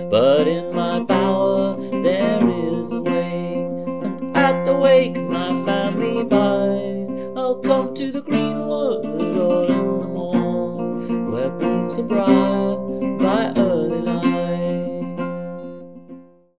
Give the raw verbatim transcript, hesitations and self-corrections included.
but in my power there is a way. And at the wake my family buys, I'll come to the greenwood all in the morn, where blooms the briar